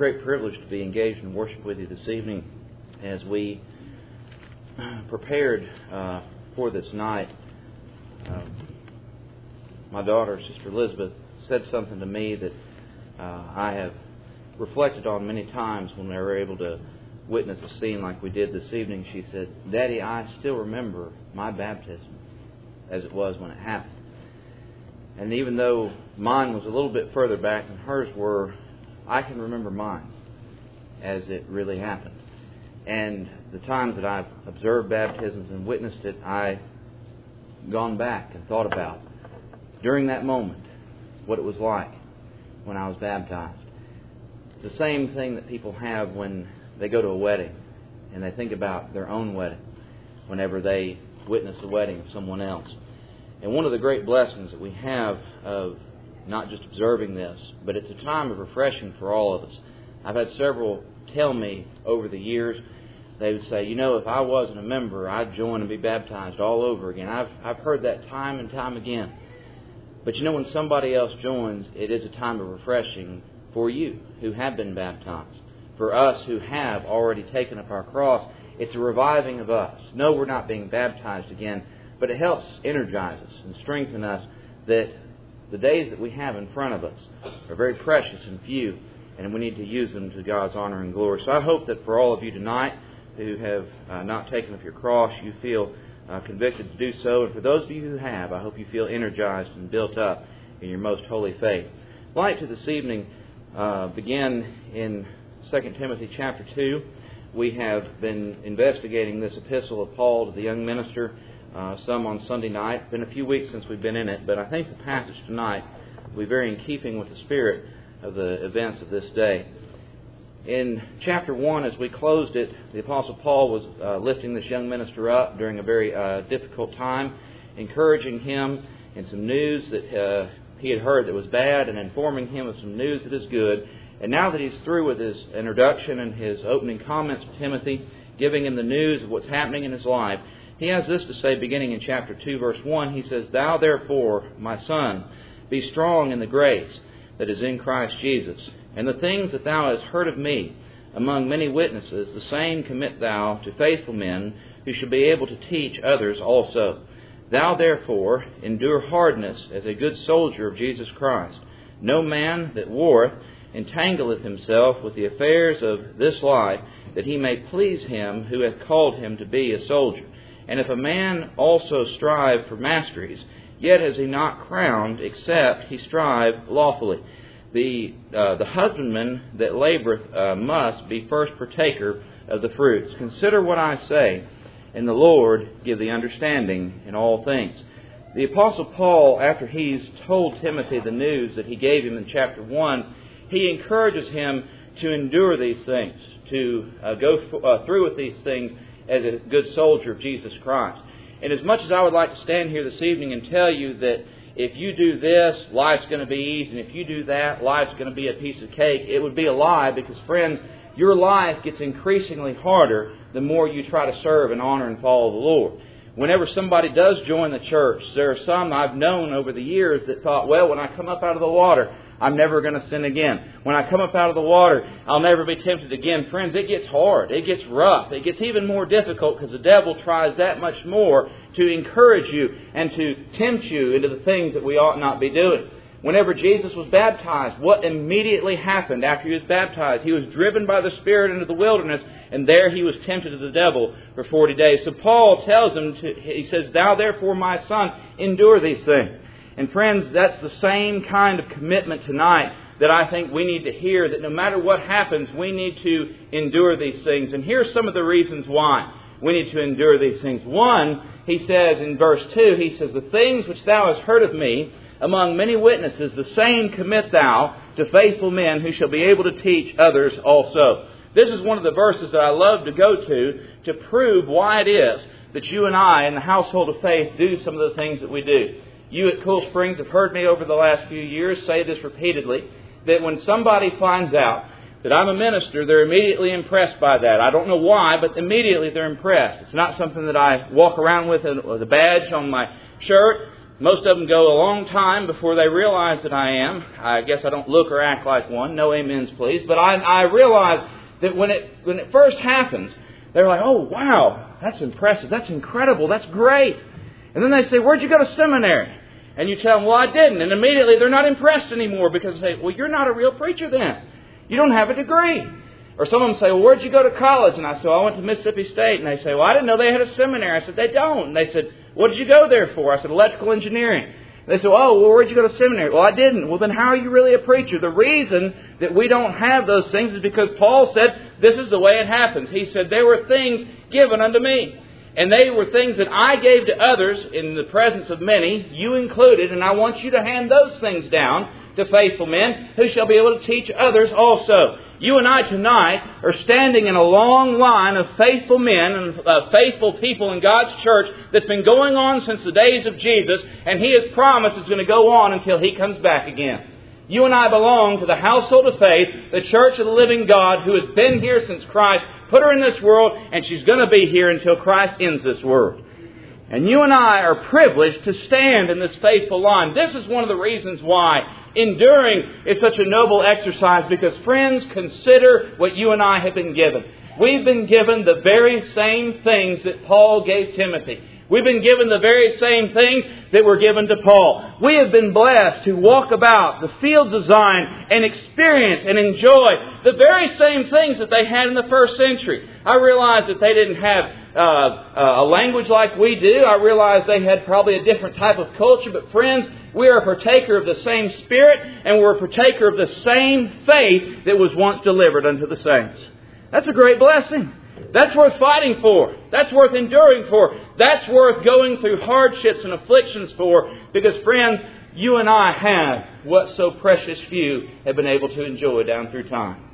great privilege to be engaged in worship with you this evening as we prepared for this night. My daughter, Sister Elizabeth, said something to me that I have reflected on many times when we were able to witness a scene like we did this evening. She said, "Daddy, I still remember my baptism as it was when it happened." And even though mine was a little bit further back than hers were, I can remember mine as it really happened. And the times that I've observed baptisms and witnessed it, I've gone back and thought about, during that moment, what it was like when I was baptized. It's the same thing that people have when they go to a wedding and they think about their own wedding whenever they witness the wedding of someone else. And one of the great blessings that we have of not just observing this, but it's a time of refreshing for all of us. I've had several tell me over the years, they would say, if I wasn't a member, I'd join and be baptized all over again. I've heard that time and time again. But when somebody else joins, it is a time of refreshing for you who have been baptized. For us who have already taken up our cross, it's a reviving of us. No, we're not being baptized again, but it helps energize us and strengthen us that the days that we have in front of us are very precious and few, and we need to use them to God's honor and glory. So I hope that for all of you tonight who have not taken up your cross, you feel convicted to do so. And for those of you who have, I hope you feel energized and built up in your most holy faith. I'd like to this evening begin in 2 Timothy chapter 2. We have been investigating this epistle of Paul to the young minister, some on Sunday night. It's been a few weeks since we've been in it, but I think the passage tonight will be very in keeping with the spirit of the events of this day. In chapter 1, as we closed it, the Apostle Paul was lifting this young minister up during a very difficult time, encouraging him in some news that he had heard that was bad and informing him of some news that is good. And now that he's through with his introduction and his opening comments to Timothy, giving him the news of what's happening in his life, he has this to say beginning in chapter 2, verse 1. He says, "Thou therefore, my son, be strong in the grace that is in Christ Jesus. And the things that thou hast heard of me among many witnesses, the same commit thou to faithful men who shall be able to teach others also. Thou therefore endure hardness as a good soldier of Jesus Christ. No man that warreth entangleth himself with the affairs of this life, that he may please him who hath called him to be a soldier. And if a man also strive for masteries, yet is he not crowned, except he strive lawfully. The husbandman that laboureth must be first partaker of the fruits. Consider what I say, and the Lord give thee understanding in all things." The Apostle Paul, after he's told Timothy the news that he gave him in chapter 1, he encourages him to endure these things, to go through with these things as a good soldier of Jesus Christ. And as much as I would like to stand here this evening and tell you that if you do this, life's going to be easy, and if you do that, life's going to be a piece of cake, it would be a lie, because, friends, your life gets increasingly harder the more you try to serve and honor and follow the Lord. Whenever somebody does join the church, there are some I've known over the years that thought, well, when I come up out of the water, I'm never going to sin again. When I come up out of the water, I'll never be tempted again. Friends, it gets hard. It gets rough. It gets even more difficult because the devil tries that much more to encourage you and to tempt you into the things that we ought not be doing. Whenever Jesus was baptized, what immediately happened after he was baptized? He was driven by the Spirit into the wilderness, and there he was tempted of the devil for 40 days. So Paul tells him, he says, "Thou therefore, my son, endure these things." And friends, that's the same kind of commitment tonight that I think we need to hear, that no matter what happens, we need to endure these things. And here's some of the reasons why we need to endure these things. One, he says in verse 2, he says, "The things which thou hast heard of me among many witnesses, the same commit thou to faithful men who shall be able to teach others also." This is one of the verses that I love to go to prove why it is that you and I in the household of faith do some of the things that we do. You at Cool Springs have heard me over the last few years say this repeatedly, that when somebody finds out that I'm a minister, they're immediately impressed by that. I don't know why, but immediately they're impressed. It's not something that I walk around with a badge on my shirt. Most of them go a long time before they realize that I am. I guess I don't look or act like one. No amens, please. But I realize that when it first happens, they're like, oh, wow, that's impressive. That's incredible. That's great. And then they say, where'd you go to seminary? And you tell them, well, I didn't. And immediately they're not impressed anymore because they say, well, you're not a real preacher then. You don't have a degree. Or some of them say, well, where'd you go to college? And I say, well, I went to Mississippi State. And they say, well, I didn't know they had a seminary. I said, they don't. And they said, what did you go there for? I said, electrical engineering. And they said, oh, well, where'd you go to seminary? Well, I didn't. Well, then how are you really a preacher? The reason that we don't have those things is because Paul said, this is the way it happens. He said, there were things given unto me. And they were things that I gave to others in the presence of many, you included, and I want you to hand those things down to faithful men who shall be able to teach others also. You and I tonight are standing in a long line of faithful men and faithful people in God's church that's been going on since the days of Jesus, and He has promised it's going to go on until He comes back again. You and I belong to the household of faith, the church of the living God who has been here since Christ put her in this world, and she's going to be here until Christ ends this world. And you and I are privileged to stand in this faithful line. This is one of the reasons why enduring is such a noble exercise, because, friends, consider what you and I have been given. We've been given the very same things that Paul gave Timothy. We've been given the very same things that were given to Paul. We have been blessed to walk about the fields of Zion and experience and enjoy the very same things that they had in the first century. I realize that they didn't have a language like we do. I realize they had probably a different type of culture. But friends, we are a partaker of the same Spirit, and we're a partaker of the same faith that was once delivered unto the saints. That's a great blessing. That's worth fighting for. That's worth enduring for. That's worth going through hardships and afflictions for. Because, friends, you and I have what so precious few have been able to enjoy down through time.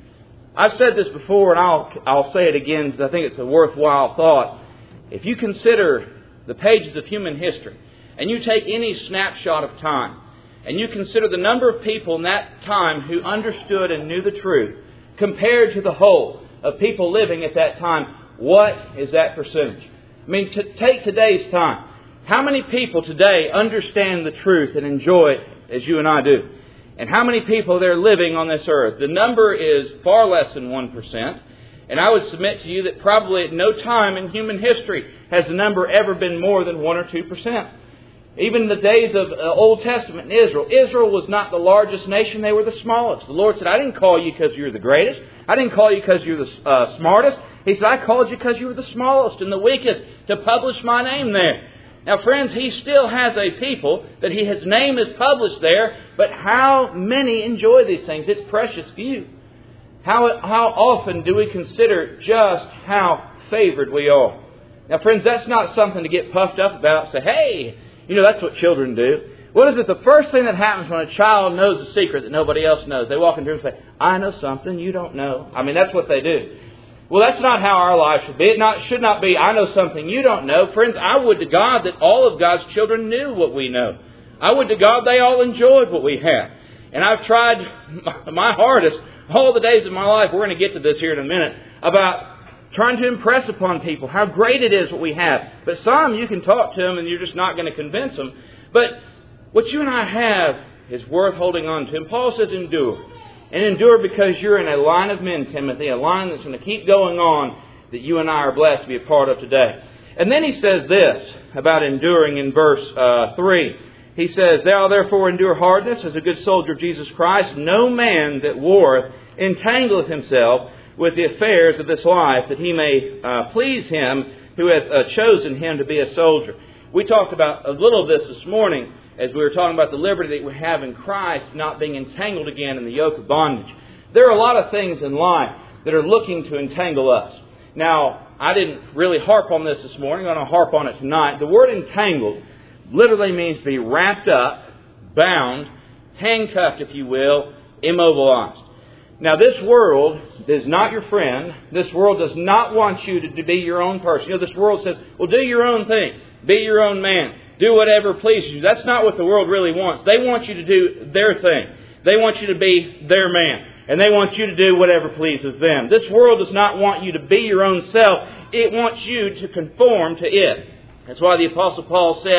I've said this before, and I'll say it again because I think it's a worthwhile thought. If you consider the pages of human history, and you take any snapshot of time, and you consider the number of people in that time who understood and knew the truth, compared to the whole of people living at that time, what is that percentage? I mean, take today's time. How many people today understand the truth and enjoy it as you and I do? And how many people there living on this earth? The number is far less than 1%. And I would submit to you that probably at no time in human history has the number ever been more than 1 or 2%. Even in the days of Old Testament in Israel, Israel was not the largest nation, they were the smallest. The Lord said, I didn't call you because you're the greatest. I didn't call you because you're the smartest. He said, I called you because you were the smallest and the weakest to publish my name there. Now, friends, He still has a people that His name is published there, but how many enjoy these things? It's precious few. How often do we consider just how favored we are? Now, friends, that's not something to get puffed up about. Say, hey, that's what children do. What is it? The first thing that happens when a child knows a secret that nobody else knows? They walk into a room and say, I know something you don't know. I mean, that's what they do. Well, that's not how our life should be. It should not be, I know something you don't know. Friends, I would to God that all of God's children knew what we know. I would to God they all enjoyed what we have. And I've tried my hardest all the days of my life, we're going to get to this here in a minute, about trying to impress upon people how great it is what we have. But some, you can talk to them and you're just not going to convince them. But what you and I have is worth holding on to. And Paul says endure. And endure because you're in a line of men, Timothy, a line that's going to keep going on that you and I are blessed to be a part of today. And then he says this about enduring in verse 3. He says, Thou therefore endure hardness as a good soldier of Jesus Christ. No man that warreth entangleth himself with the affairs of this life, that he may please Him who hath chosen him to be a soldier. We talked about a little of this morning as we were talking about the liberty that we have in Christ, not being entangled again in the yoke of bondage. There are a lot of things in life that are looking to entangle us. Now, I didn't really harp on this morning. I'm going to harp on it tonight. The word entangled literally means to be wrapped up, bound, handcuffed, if you will, immobilized. Now, this world is not your friend. This world does not want you to be your own person. This world says, well, do your own thing. Be your own man. Do whatever pleases you. That's not what the world really wants. They want you to do their thing. They want you to be their man. And they want you to do whatever pleases them. This world does not want you to be your own self. It wants you to conform to it. That's why the Apostle Paul said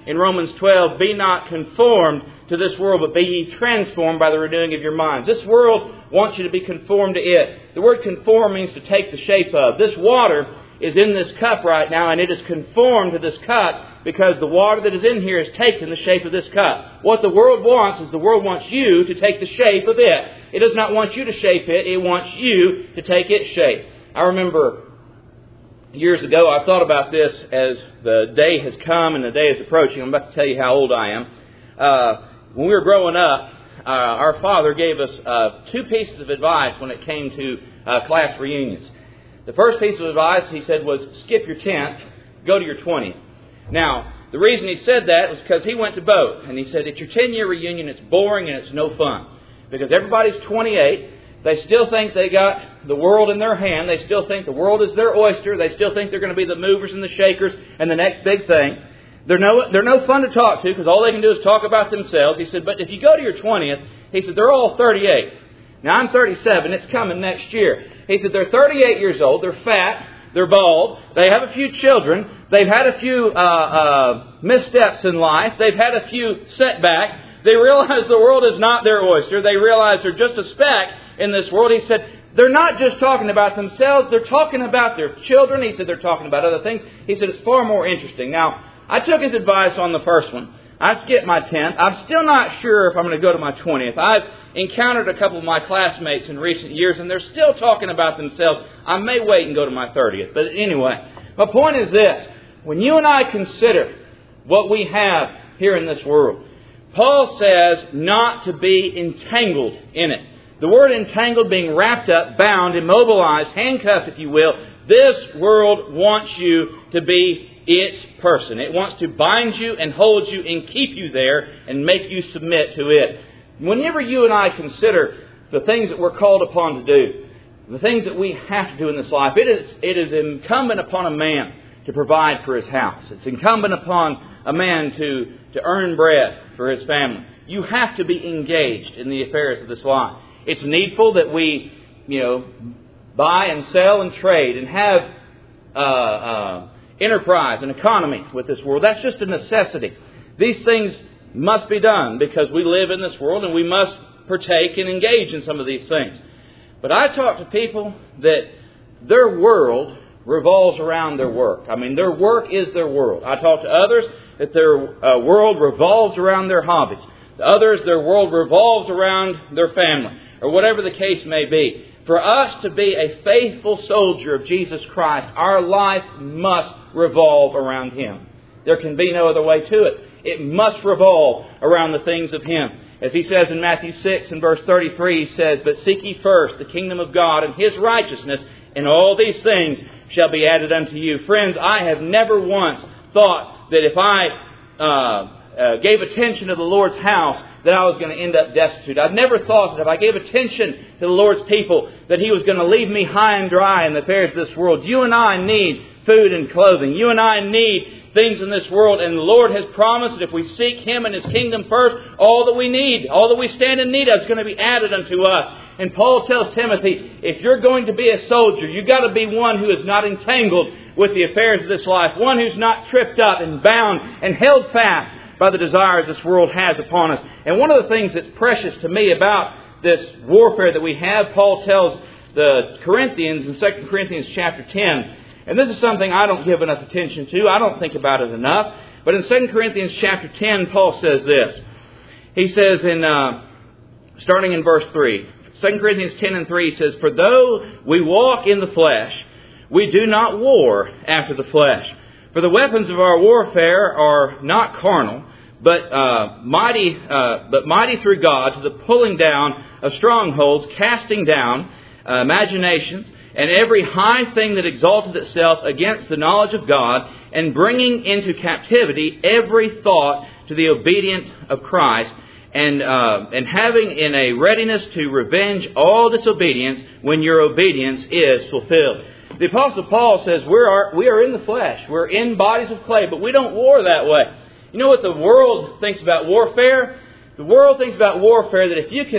in Romans 12, be not conformed to this world, but be ye transformed by the renewing of your minds. This world wants you to be conformed to it. The word conform means to take the shape of. This water is in this cup right now, and it is conformed to this cup because the water that is in here has taken the shape of this cup. What the world wants is the world wants you to take the shape of it. It does not want you to shape it. It wants you to take its shape. I remember years ago, I thought about this as the day has come and the day is approaching. I'm about to tell you how old I am. When we were growing up, our father gave us 2 pieces of advice when it came to class reunions. The first piece of advice, he said, was skip your 10th, go to your 20th. Now, the reason he said that was because he went to both. And he said, at your 10-year reunion, it's boring and it's no fun. Because everybody's 28. They still think they got the world in their hand. They still think the world is their oyster. They still think they're going to be the movers and the shakers and the next big thing. They're no fun to talk to because all they can do is talk about themselves. He said, but if you go to your 20th, he said, they're all 38. Now, I'm 37. It's coming next year. He said, they're 38 years old. They're fat. They're bald. They have a few children. They've had a few missteps in life. They've had a few setbacks. They realize the world is not their oyster. They realize they're just a speck in this world. He said, they're not just talking about themselves. They're talking about their children. He said, they're talking about other things. He said, it's far more interesting. Now, I took his advice on the first one. I skipped my 10th. I'm still not sure if I'm going to go to my 20th. I've encountered a couple of my classmates in recent years, and they're still talking about themselves. I may wait and go to my 30th. But anyway, my point is this. When you and I consider what we have here in this world, Paul says not to be entangled in it. The word entangled being wrapped up, bound, immobilized, handcuffed, if you will. This world wants you to be its person. It wants to bind you and hold you and keep you there and make you submit to it. Whenever you and I consider the things that we're called upon to do, the things that we have to do in this life, it is incumbent upon a man to provide for his house. It's incumbent upon a man to earn bread for his family. You have to be engaged in the affairs of this life. It's needful that we, buy and sell and trade and have enterprise and economy with this world. That's just a necessity. These things must be done because we live in this world and we must partake and engage in some of these things. But I talk to people that their world revolves around their work. Their work is their world. I talk to others that their world revolves around their hobbies. Others, their world revolves around their family, or whatever the case may be. For us to be a faithful soldier of Jesus Christ, our life must revolve around Him. There can be no other way to it. It must revolve around the things of Him. As He says in Matthew 6 and verse 33, He says, but seek ye first the kingdom of God and His righteousness, and all these things shall be added unto you. Friends, I have never once thought that if I gave attention to the Lord's house, that I was going to end up destitute. I've never thought that if I gave attention to the Lord's people, that He was going to leave me high and dry in the affairs of this world. You and I need food and clothing. You and I need things in this world, and the Lord has promised that if we seek Him and His kingdom first, all that we need, all that we stand in need of is going to be added unto us. And Paul tells Timothy, if you're going to be a soldier, you've got to be one who is not entangled with the affairs of this life, one who's not tripped up and bound and held fast by the desires this world has upon us. And one of the things that's precious to me about this warfare that we have, Paul tells the Corinthians in 2 Corinthians chapter 10, and this is something I don't give enough attention to. I don't think about it enough. But in 2 Corinthians chapter 10, Paul says this. He says starting in verse 3, 2 Corinthians 10 and 3 says, for though we walk in the flesh, we do not war after the flesh. For the weapons of our warfare are not carnal, but mighty through God to the pulling down of strongholds, casting down imaginations, and every high thing that exalteth itself against the knowledge of God, and bringing into captivity every thought to the obedience of Christ, and having in a readiness to revenge all disobedience when your obedience is fulfilled. The Apostle Paul says we are in the flesh. We're in bodies of clay, but we don't war that way. You know what the world thinks about warfare? The world thinks about warfare that if you can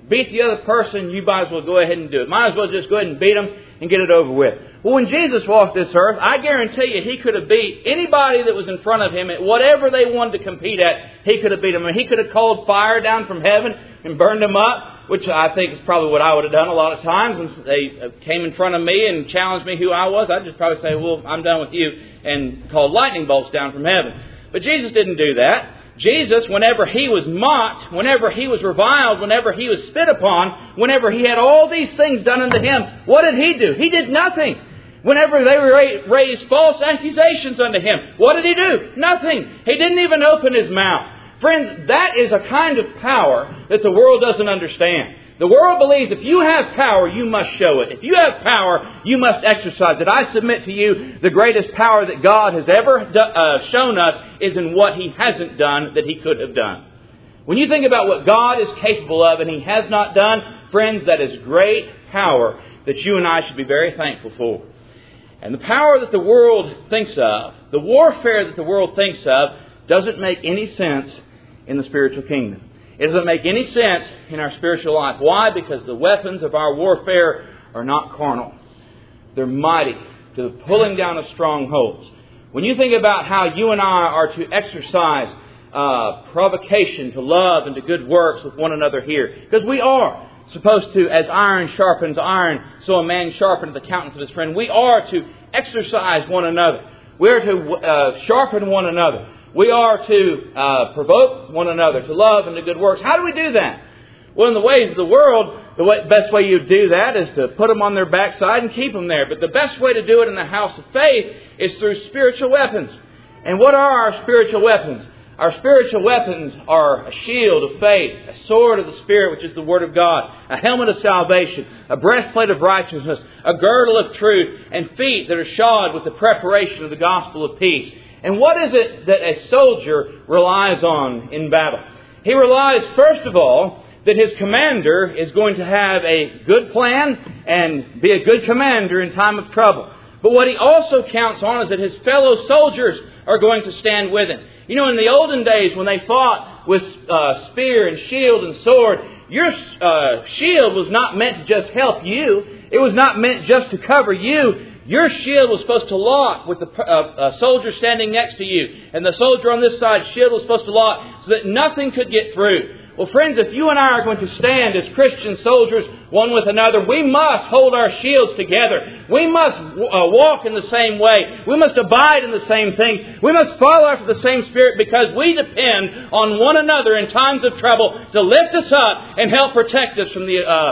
beat the other person, you might as well go ahead and do it. Might as well just go ahead and beat them and get it over with. Well, when Jesus walked this earth, I guarantee you He could have beat anybody that was in front of Him at whatever they wanted to compete at. He could have beat them. And He could have called fire down from heaven and burned them up, which I think is probably what I would have done a lot of times. When they came in front of me and challenged me who I was, I'd just probably say, well, I'm done with you, and call lightning bolts down from heaven. But Jesus didn't do that. Jesus, whenever He was mocked, whenever He was reviled, whenever He was spit upon, whenever He had all these things done unto Him, what did He do? He did nothing. Whenever they raised false accusations unto Him, what did He do? Nothing. He didn't even open His mouth. Friends, that is a kind of power that the world doesn't understand. The world believes if you have power, you must show it. If you have power, you must exercise it. I submit to you, the greatest power that God has ever shown us is in what He hasn't done that He could have done. When you think about what God is capable of and He has not done, friends, that is great power that you and I should be very thankful for. And the power that the world thinks of, the warfare that the world thinks of, doesn't make any sense in the spiritual kingdom. It doesn't make any sense in our spiritual life. Why? Because the weapons of our warfare are not carnal. They're mighty to the pulling down of strongholds. When you think about how you and I are to exercise provocation to love and to good works with one another here, because we are supposed to, as iron sharpens iron, so a man sharpens the countenance of his friend. We are to exercise one another. We are to sharpen one another. We are to provoke one another to love and to good works. How do we do that? Well, in the ways of the world, the best way you do that is to put them on their backside and keep them there. But the best way to do it in the house of faith is through spiritual weapons. And what are our spiritual weapons? Our spiritual weapons are a shield of faith, a sword of the Spirit, which is the Word of God, a helmet of salvation, a breastplate of righteousness, a girdle of truth, and feet that are shod with the preparation of the gospel of peace. And what is it that a soldier relies on in battle? He relies, first of all, that his commander is going to have a good plan and be a good commander in time of trouble. But what he also counts on is that his fellow soldiers are going to stand with him. You know, in the olden days when they fought with spear and shield and sword, your shield was not meant to just help you. It was not meant just to cover you. Your shield was supposed to lock with the soldier standing next to you. And the soldier on this side, shield was supposed to lock so that nothing could get through. Well, friends, if you and I are going to stand as Christian soldiers one with another, we must hold our shields together. We must walk in the same way. We must abide in the same things. We must follow after the same Spirit because we depend on one another in times of trouble to lift us up and help protect us from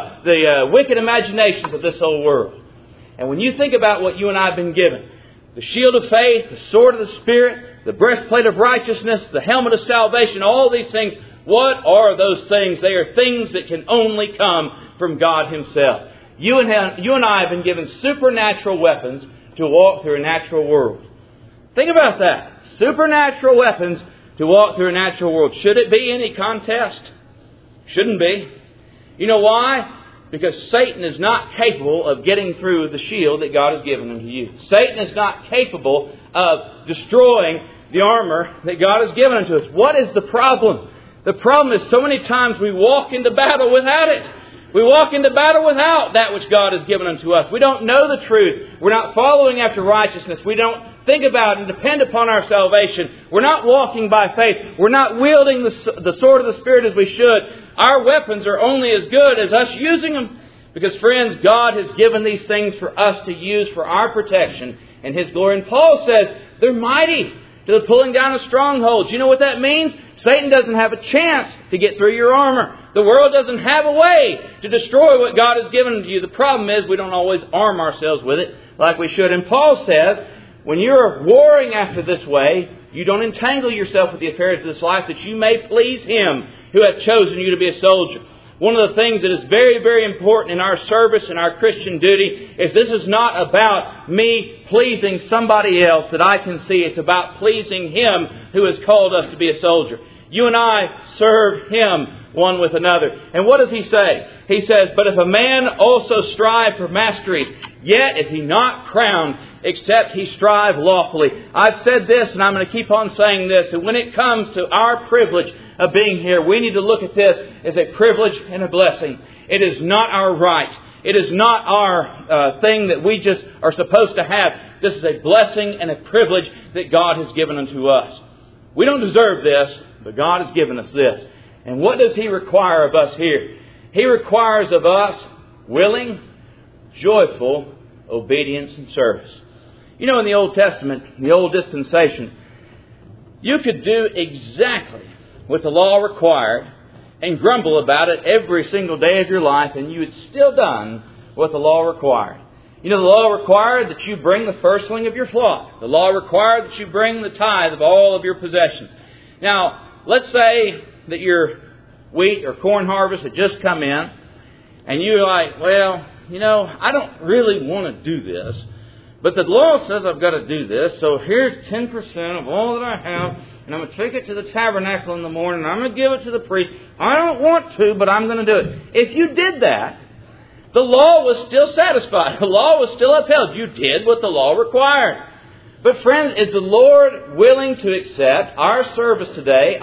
the wicked imaginations of this whole world. And when you think about what you and I have been given, the shield of faith, the sword of the Spirit, the breastplate of righteousness, the helmet of salvation, all these things, what are those things? They are things that can only come from God Himself. You and I have been given supernatural weapons to walk through a natural world. Think about that. Supernatural weapons to walk through a natural world. Should it be any contest? Shouldn't be. You know why? Because Satan is not capable of getting through the shield that God has given unto you. Satan is not capable of destroying the armor that God has given unto us. What is the problem? The problem is so many times we walk into battle without it. We walk into battle without that which God has given unto us. We don't know the truth. We're not following after righteousness. We don't think about and depend upon our salvation. We're not walking by faith. We're not wielding the sword of the Spirit as we should. Our weapons are only as good as us using them. Because, friends, God has given these things for us to use for our protection and His glory. And Paul says they're mighty to the pulling down of strongholds. You know what that means? Satan doesn't have a chance to get through your armor. The world doesn't have a way to destroy what God has given to you. The problem is we don't always arm ourselves with it like we should. And Paul says, when you're warring after this way, you don't entangle yourself with the affairs of this life that you may please Him who hath chosen you to be a soldier. One of the things that is very, very important in our service and our Christian duty is this is not about me pleasing somebody else that I can see. It's about pleasing Him who has called us to be a soldier. You and I serve Him one with another. And what does He say? He says, but if a man also strive for masteries, yet is he not crowned, except he strive lawfully. I've said this, and I'm going to keep on saying this, that when it comes to our privilege of being here. We need to look at this as a privilege and a blessing. It is not our right. It is not our thing that we just are supposed to have. This is a blessing and a privilege that God has given unto us. We don't deserve this, but God has given us this. And what does He require of us here? He requires of us willing, joyful obedience and service. You know, in the Old Testament, the Old Dispensation, you could do exactly what the law required and grumble about it every single day of your life, and you had still done what the law required. You know, the law required that you bring the firstling of your flock. The law required that you bring the tithe of all of your possessions. Now, let's say that your wheat or corn harvest had just come in, and you're like, well, you know, I don't really want to do this, but the law says I've got to do this, so here's 10% of all that I have, and I'm going to take it to the tabernacle in the morning, and I'm going to give it to the priest. I don't want to, but I'm going to do it. If you did that, the law was still satisfied. The law was still upheld. You did what the law required. But friends, is the Lord willing to accept our service today,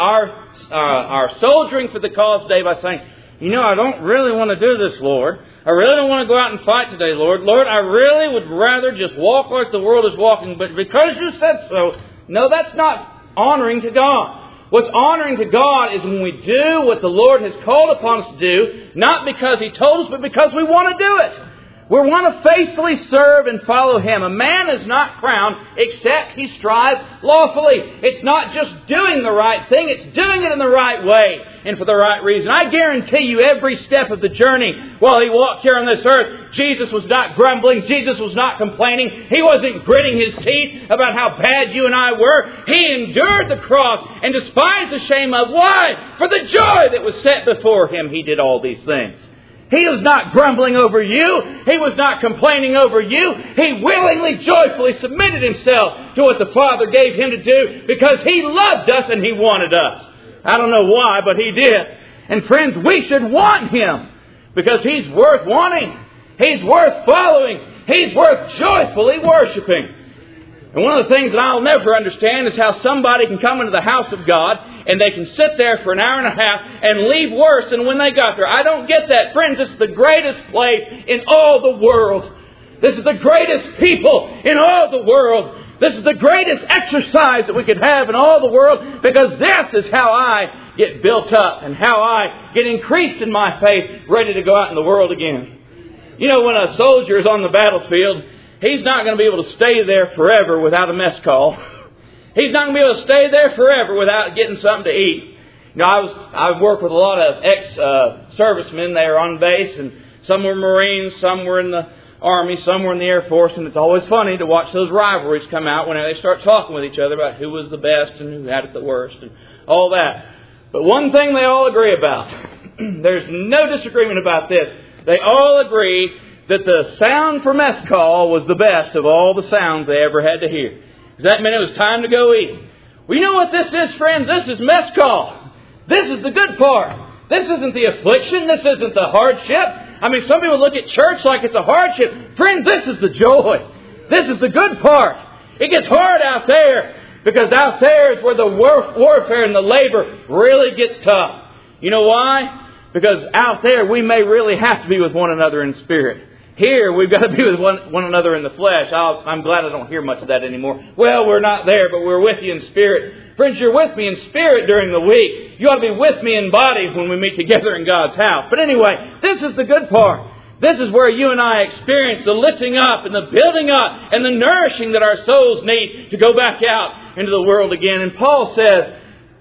our soldiering for the cause today by saying, you know, I don't really want to do this, Lord. I really don't want to go out and fight today, Lord. Lord, I really would rather just walk like the world is walking, but because you said so, no, that's not honoring to God. What's honoring to God is when we do what the Lord has called upon us to do, not because He told us, but because we want to do it. We want to faithfully serve and follow Him. A man is not crowned except he strive lawfully. It's not just doing the right thing, it's doing it in the right way and for the right reason. I guarantee you every step of the journey while He walked here on this earth, Jesus was not grumbling, Jesus was not complaining, He wasn't gritting His teeth about how bad you and I were. He endured the cross and despised the shame of. Why? For the joy that was set before Him, He did all these things. He was not grumbling over you. He was not complaining over you. He willingly, joyfully submitted Himself to what the Father gave Him to do because He loved us and He wanted us. I don't know why, but He did. And friends, we should want Him because He's worth wanting. He's worth following. He's worth joyfully worshiping. And one of the things that I'll never understand is how somebody can come into the house of God and they can sit there for an hour and a half and leave worse than when they got there. I don't get that. Friends, this is the greatest place in all the world. This is the greatest people in all the world. This is the greatest exercise that we could have in all the world because this is how I get built up and how I get increased in my faith, ready to go out in the world again. You know, when a soldier is on the battlefield, he's not going to be able to stay there forever without a mess call. He's not going to be able to stay there forever without getting something to eat. You know, I've worked with a lot of ex-servicemen there on base, and some were Marines, some were in the Army, some were in the Air Force, and it's always funny to watch those rivalries come out when they start talking with each other about who was the best and who had it the worst and all that. But one thing they all agree about, there's no disagreement about this, they all agree that the sound for mess call was the best of all the sounds they ever had to hear. Because that meant it was time to go eat. Well, you know what this is, friends? This is mess call. This is the good part. This isn't the affliction. This isn't the hardship. I mean, some people look at church like it's a hardship. Friends, this is the joy. This is the good part. It gets hard out there because out there is where the warfare and the labor really gets tough. You know why? Because out there we may really have to be with one another in spirit. Here, we've got to be with one another in the flesh. I'm glad I don't hear much of that anymore. Well, we're not there, but we're with you in spirit. Friends, you're with me in spirit during the week. You ought to be with me in body when we meet together in God's house. But anyway, this is the good part. This is where you and I experience the lifting up and the building up and the nourishing that our souls need to go back out into the world again. And Paul says,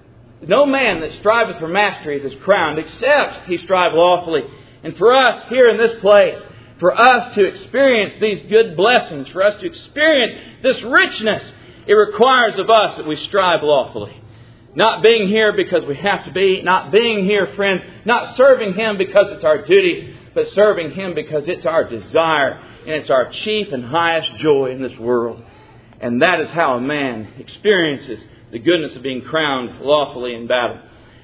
no man that striveth for masteries is crowned except he strive lawfully. And for us here in this place, for us to experience these good blessings, for us to experience this richness, it requires of us that we strive lawfully. Not being here because we have to be, not being here, friends, not serving Him because it's our duty, but serving Him because it's our desire and it's our chief and highest joy in this world. And that is how a man experiences the goodness of being crowned lawfully in battle.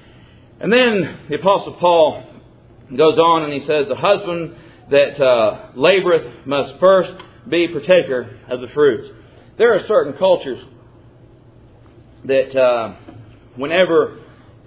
And then the Apostle Paul goes on and he says, the husband that laboreth must first be partaker of the fruits. There are certain cultures that whenever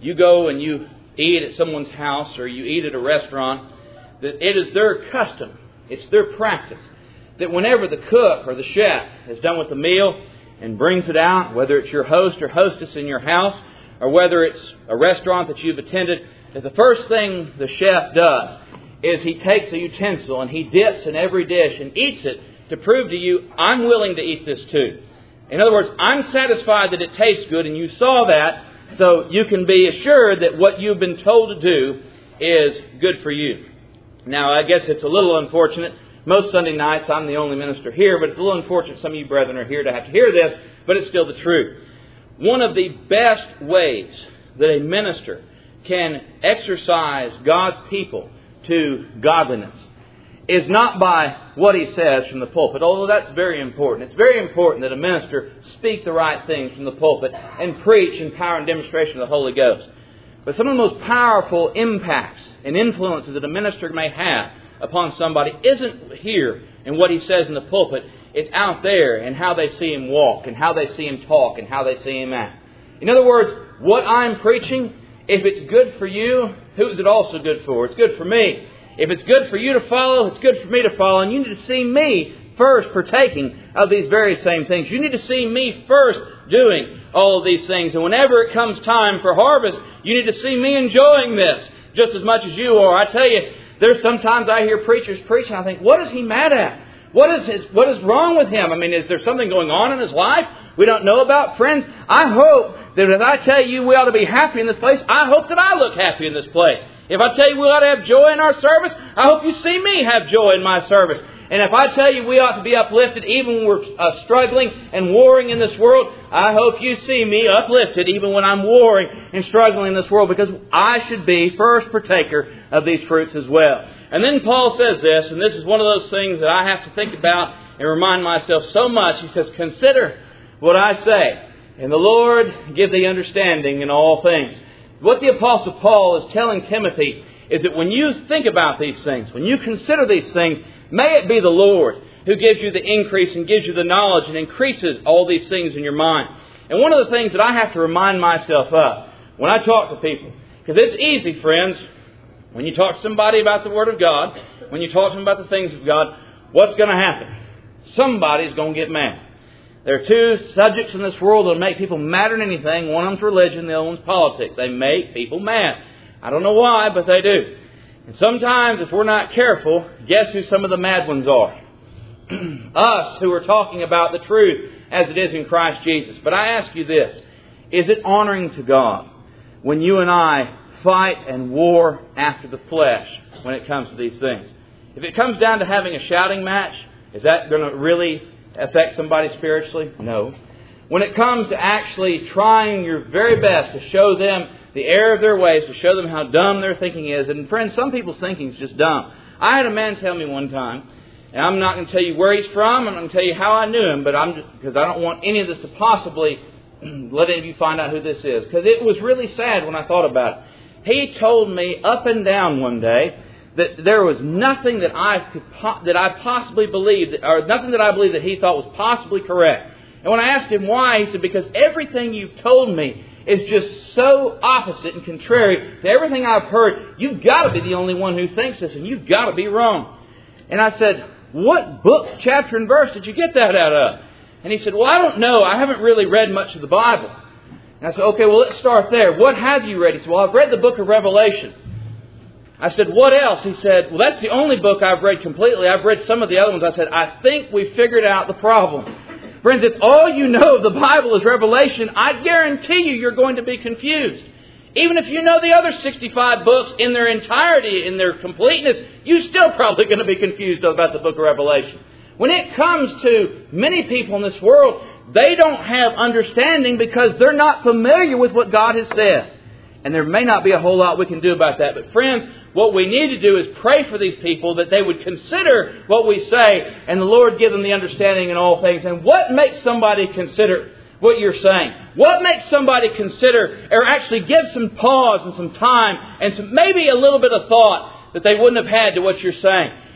you go and you eat at someone's house or you eat at a restaurant, that it is their custom, it's their practice, that whenever the cook or the chef is done with the meal and brings it out, whether it's your host or hostess in your house, or whether it's a restaurant that you've attended, that the first thing the chef does is he takes a utensil and he dips in every dish and eats it to prove to you, I'm willing to eat this too. In other words, I'm satisfied that it tastes good, and you saw that, so you can be assured that what you've been told to do is good for you. Now, I guess it's a little unfortunate. Most Sunday nights, I'm the only minister here, but it's a little unfortunate some of you brethren are here to have to hear this, but it's still the truth. One of the best ways that a minister can exercise God's people to godliness is not by what he says from the pulpit, although that's very important. It's very important that a minister speak the right things from the pulpit and preach in power and demonstration of the Holy Ghost. But some of the most powerful impacts and influences that a minister may have upon somebody isn't here in what he says in the pulpit. It's out there in how they see him walk and how they see him talk and how they see him act. In other words, what I'm preaching, if it's good for you, who is it also good for? It's good for me. If it's good for you to follow, it's good for me to follow. And you need to see me first partaking of these very same things. You need to see me first doing all of these things. And whenever it comes time for harvest, you need to see me enjoying this just as much as you are. I tell you, there's sometimes I hear preachers preach and I think, what is he mad at? What is wrong with him? I mean, is there something going on in his life we don't know about? Friends, I hope that if I tell you we ought to be happy in this place, I hope that I look happy in this place. If I tell you we ought to have joy in our service, I hope you see me have joy in my service. And if I tell you we ought to be uplifted even when we're struggling and warring in this world, I hope you see me uplifted even when I'm warring and struggling in this world, because I should be first partaker of these fruits as well. And then Paul says this, and this is one of those things that I have to think about and remind myself so much. He says, consider what I say, and the Lord give thee understanding in all things. What the Apostle Paul is telling Timothy is that when you think about these things, when you consider these things, may it be the Lord who gives you the increase and gives you the knowledge and increases all these things in your mind. And one of the things that I have to remind myself of when I talk to people, because it's easy, friends, when you talk to somebody about the Word of God, when you talk to them about the things of God, what's going to happen? Somebody's going to get mad. There are two subjects in this world that will make people madder than anything. One of them's religion, the other one's politics. They make people mad. I don't know why, but they do. And sometimes, if we're not careful, guess who some of the mad ones are? Us, who are talking about the truth as it is in Christ Jesus. But I ask you this, is it honoring to God when you and I fight and war after the flesh when it comes to these things? If it comes down to having a shouting match, is that going to really affect somebody spiritually? No. When it comes to actually trying your very best to show them the error of their ways, to show them how dumb their thinking is. And friends, some people's thinking is just dumb. I had a man tell me one time, and I'm not going to tell you where he's from, I'm going to tell you how I knew him, but because I don't want any of this to possibly let any of you find out who this is. Because it was really sad when I thought about it. He told me up and down one day that there was nothing that I possibly believed, or nothing that I believed that he thought was possibly correct. And when I asked him why, he said, because everything you've told me is just so opposite and contrary to everything I've heard. You've got to be the only one who thinks this, and you've got to be wrong. And I said, what book, chapter, and verse did you get that out of? And he said, well, I don't know. I haven't really read much of the Bible. And I said, okay, well, let's start there. What have you read? He said, well, I've read the book of Revelation. I said, what else? He said, well, that's the only book I've read completely. I've read some of the other ones. I said, I think we figured out the problem. Friends, if all you know of the Bible is Revelation, I guarantee you're going to be confused. Even if you know the other 65 books in their entirety, in their completeness, you're still probably going to be confused about the book of Revelation. When it comes to many people in this world, they don't have understanding because they're not familiar with what God has said. And there may not be a whole lot we can do about that. But friends, what we need to do is pray for these people that they would consider what we say and the Lord give them the understanding in all things. And what makes somebody consider what you're saying? What makes somebody consider or actually give some pause and some time and maybe a little bit of thought that they wouldn't have had to what you're saying?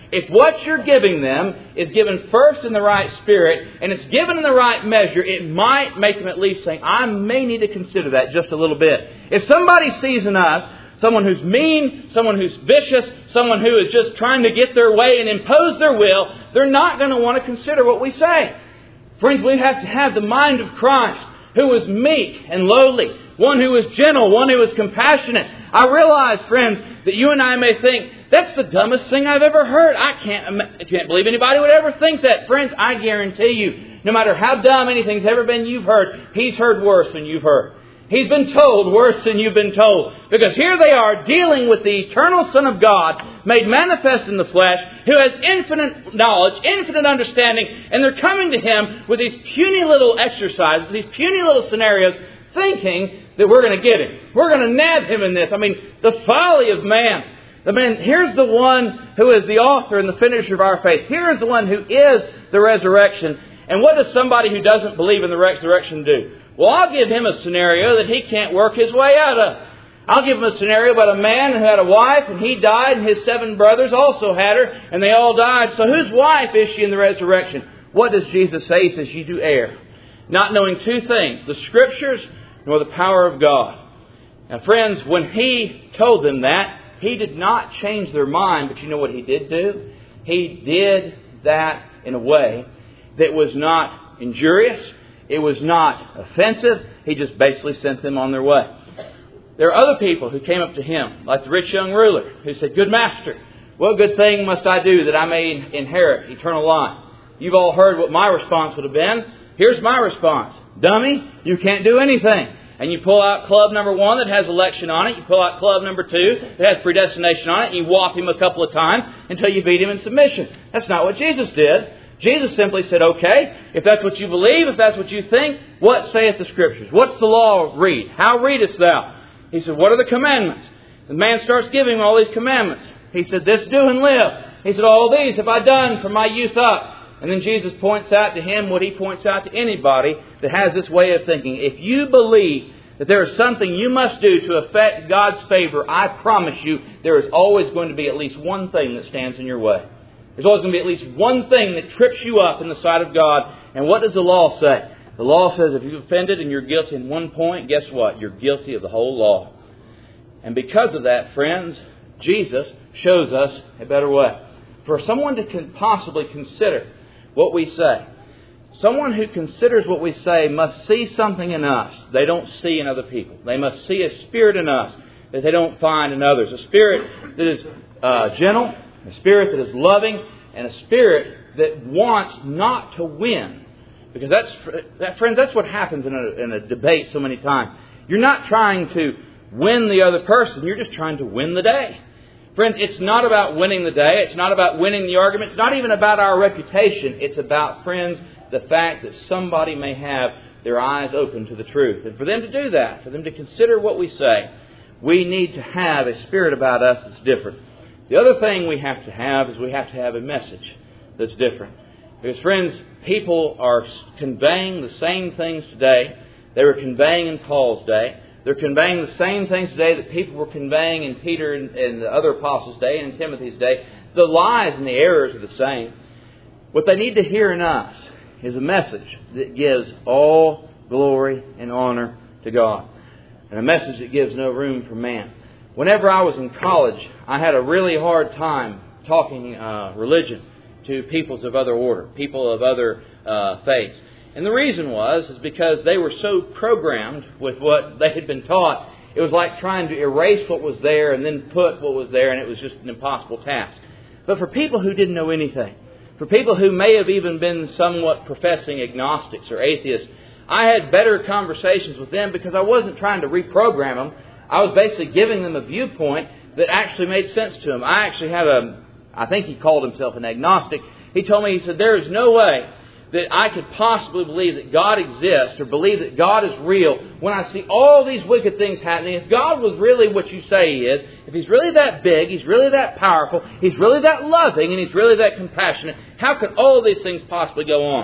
If what you're giving them is given first in the right spirit, and it's given in the right measure, it might make them at least think, I may need to consider that just a little bit. If somebody sees in us someone who's mean, someone who's vicious, someone who is just trying to get their way and impose their will, they're not going to want to consider what we say. Friends, we have to have the mind of Christ, who was meek and lowly, one who was gentle, one who was compassionate. I realize, friends, that you and I may think, that's the dumbest thing I've ever heard. I can't believe anybody would ever think that. Friends, I guarantee you, no matter how dumb anything's ever been you've heard, He's heard worse than you've heard. He's been told worse than you've been told. Because here they are dealing with the eternal Son of God, made manifest in the flesh, who has infinite knowledge, infinite understanding, and they're coming to Him with these puny little exercises, these puny little scenarios, thinking that we're going to get Him. We're going to nab Him in this. I mean, the folly of man. Here's the one who is the author and the finisher of our faith. Here's the one who is the resurrection. And what does somebody who doesn't believe in the resurrection do? Well, I'll give him a scenario that he can't work his way out of. I'll give him a scenario about a man who had a wife and he died, and his 7 brothers also had her, and they all died. So whose wife is she in the resurrection? What does Jesus say? He says, you do err, not knowing 2 things, the Scriptures nor the power of God. Now, friends, when He told them that, He did not change their mind, but you know what He did do? He did that in a way that was not injurious. It was not offensive. He just basically sent them on their way. There are other people who came up to Him, like the rich young ruler, who said, Good Master, what good thing must I do that I may inherit eternal life? You've all heard what my response would have been. Here's my response. Dummy, you can't do anything. And you pull out club number 1 that has election on it. You pull out club number 2 that has predestination on it. And you whop him a couple of times until you beat him in submission. That's not what Jesus did. Jesus simply said, okay, if that's what you believe, if that's what you think, what saith the Scriptures? What's the law read? How readest thou? He said, what are the commandments? The man starts giving him all these commandments. He said, this do and live. He said, all these have I done from my youth up. And then Jesus points out to him what He points out to anybody that has this way of thinking. If you believe that there is something you must do to affect God's favor, I promise you there is always going to be at least one thing that stands in your way. There's always going to be at least one thing that trips you up in the sight of God. And what does the law say? The law says if you've offended and you're guilty in one point, guess what? You're guilty of the whole law. And because of that, friends, Jesus shows us a better way. For someone to possibly consider what we say, someone who considers what we say must see something in us they don't see in other people. They must see a spirit in us that they don't find in others. A spirit that is gentle, a spirit that is loving, and a spirit that wants not to win. Because friends, that's what happens in a debate so many times. You're not trying to win the other person. You're just trying to win the day. Friends, it's not about winning the day. It's not about winning the argument. It's not even about our reputation. It's about, friends, the fact that somebody may have their eyes open to the truth. And for them to do that, for them to consider what we say, we need to have a spirit about us that's different. The other thing we have to have is we have to have a message that's different. Because, friends, people are conveying the same things today they were conveying in Paul's day. They're conveying the same things today that people were conveying in Peter and the other apostles' day and in Timothy's day. The lies and the errors are the same. What they need to hear in us is a message that gives all glory and honor to God. And a message that gives no room for man. Whenever I was in college, I had a really hard time talking religion to peoples of other order, people of other faiths. And the reason is because they were so programmed with what they had been taught, it was like trying to erase what was there and then put what was there, and it was just an impossible task. But for people who didn't know anything, for people who may have even been somewhat professing agnostics or atheists, I had better conversations with them because I wasn't trying to reprogram them. I was basically giving them a viewpoint that actually made sense to them. I actually had I think he called himself an agnostic. He told me, he said, there is no way that I could possibly believe that God exists or believe that God is real when I see all these wicked things happening. If God was really what you say He is, if He's really that big, He's really that powerful, He's really that loving, and He's really that compassionate, how could all these things possibly go on?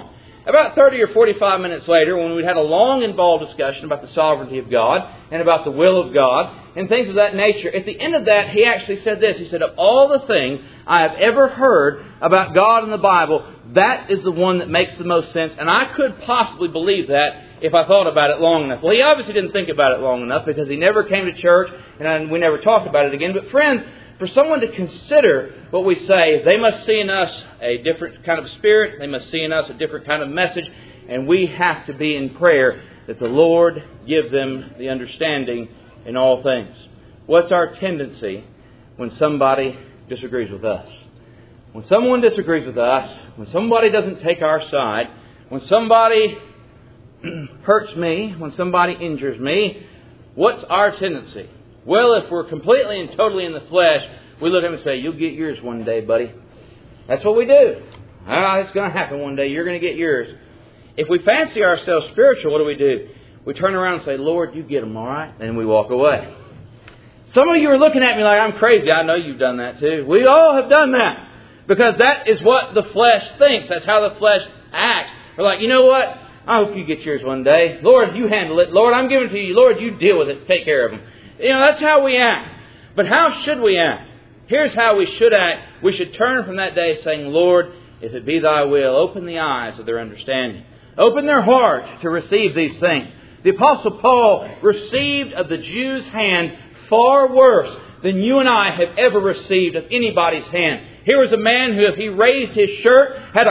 About 30 or 45 minutes later, when we'd had a long, involved discussion about the sovereignty of God and about the will of God and things of that nature, at the end of that, he actually said this. He said, of all the things I have ever heard about God in the Bible, that is the one that makes the most sense. And I could possibly believe that if I thought about it long enough. Well, he obviously didn't think about it long enough because he never came to church and we never talked about it again. But friends, for someone to consider what we say, they must see in us a different kind of spirit. They must see in us a different kind of message. And we have to be in prayer that the Lord give them the understanding in all things. What's our tendency when somebody disagrees with us? When someone disagrees with us, when somebody doesn't take our side, when somebody hurts me, when somebody injures me, what's our tendency? Well, if we're completely and totally in the flesh, we look at him and say, you'll get yours one day, buddy. That's what we do. It's going to happen one day. You're going to get yours. If we fancy ourselves spiritual, what do? We turn around and say, Lord, you get them, all right? And we walk away. Some of you are looking at me like I'm crazy. I know you've done that too. We all have done that. Because that is what the flesh thinks. That's how the flesh acts. We're like, you know what? I hope you get yours one day. Lord, you handle it. Lord, I'm giving it to you. Lord, you deal with it. Take care of them. That's how we act. But how should we act? Here's how we should act. We should turn from that day saying, Lord, if it be thy will, open the eyes of their understanding. Open their heart to receive these things. The Apostle Paul received of the Jews' hand far worse than you and I have ever received of anybody's hand. Here was a man who, if he raised his shirt, had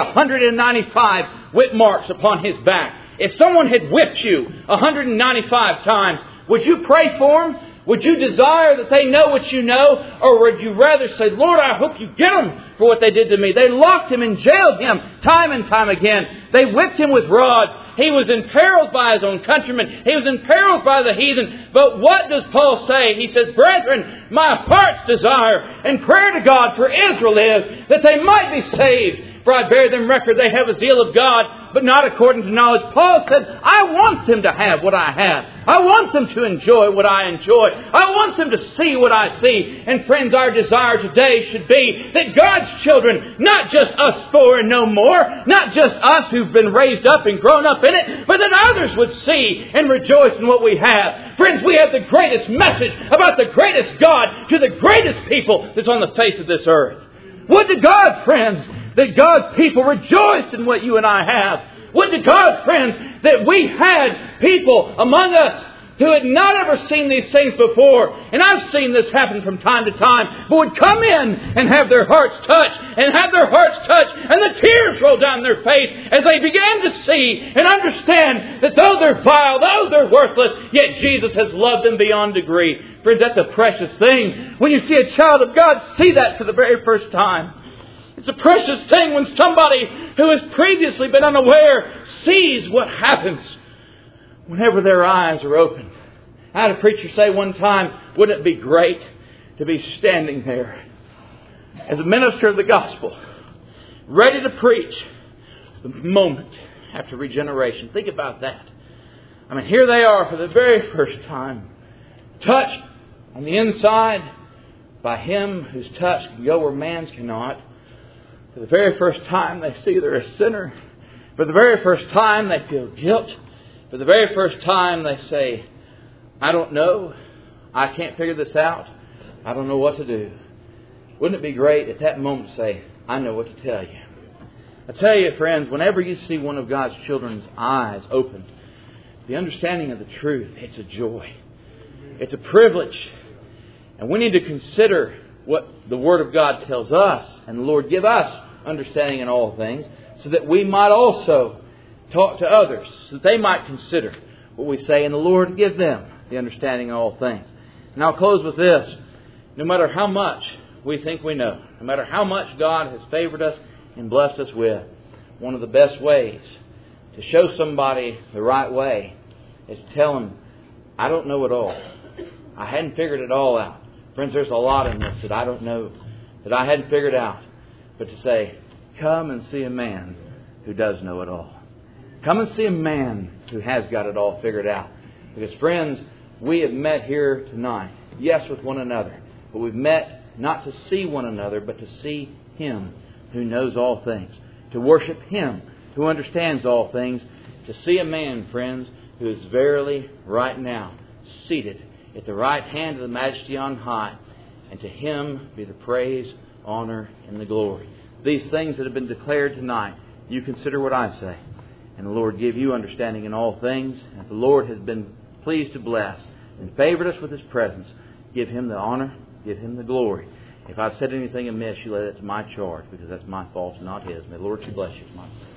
195 whip marks upon his back. If someone had whipped you 195 times, would you pray for them? Would you desire that they know what you know? Or would you rather say, Lord, I hope you get them for what they did to me? They locked him and jailed him time and time again. They whipped him with rods. He was imperiled by his own countrymen. He was imperiled by the heathen. But what does Paul say? He says, brethren, my heart's desire and prayer to God for Israel is that they might be saved. For I bear them record they have a zeal of God, but not according to knowledge. Paul said, I want them to have what I have. I want them to enjoy what I enjoy. I want them to see what I see. And friends, our desire today should be that God's children, not just us four and no more, not just us who've been raised up and grown up in it, but that others would see and rejoice in what we have. Friends, we have the greatest message about the greatest God to the greatest people that's on the face of this earth. Would to God, friends, that God's people rejoiced in what you and I have. Would to God, friends, that we had people among us who had not ever seen these things before. And I've seen this happen from time to time. But would come in and have their hearts touched. And have their hearts touched. And the tears roll down their face as they began to see and understand that though they're vile, though they're worthless, yet Jesus has loved them beyond degree. Friends, that's a precious thing. When you see a child of God see that for the very first time. It's a precious thing when somebody who has previously been unaware sees what happens whenever their eyes are opened. I had a preacher say one time, wouldn't it be great to be standing there as a minister of the gospel, ready to preach the moment after regeneration. Think about that. I mean, here they are for the very first time, touched on the inside by Him whose touch can go where man's cannot. For the very first time they see they're a sinner. For the very first time they feel guilt. For the very first time they say, I don't know. I can't figure this out. I don't know what to do. Wouldn't it be great at that moment to say, I know what to tell you. I tell you, friends, whenever you see one of God's children's eyes opened, the understanding of the truth, it's a joy. It's a privilege. And we need to consider what the Word of God tells us. And the Lord give us understanding in all things so that we might also talk to others, so that they might consider what we say. And the Lord give them the understanding in all things. And I'll close with this. No matter how much we think we know, no matter how much God has favored us and blessed us with, one of the best ways to show somebody the right way is to tell them, I don't know it all. I hadn't figured it all out. Friends, there's a lot in this that I don't know, that I hadn't figured out. But to say, come and see a man who does know it all. Come and see a man who has got it all figured out. Because, friends, we have met here tonight, yes, with one another. But we've met not to see one another, but to see Him who knows all things. To worship Him who understands all things, to see a man, friends, who is verily right now seated at the right hand of the Majesty on high, and to Him be the praise, honor, and the glory. These things that have been declared tonight, you consider what I say. And the Lord give you understanding in all things. And if the Lord has been pleased to bless and favored us with His presence, give Him the honor, give Him the glory. If I've said anything amiss, you lay that to my charge, because that's my fault and not His. May the Lord bless you.